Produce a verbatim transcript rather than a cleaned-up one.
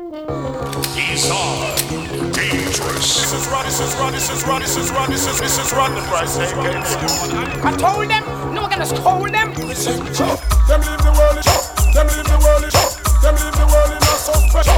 He's on dangerous. This is Run, this is Run, this is Run, this is Run, this is this is Run the price. I told them, no, I'm gonna scold them. Them leave the world, them leave the world, them leave the world in a so fresh.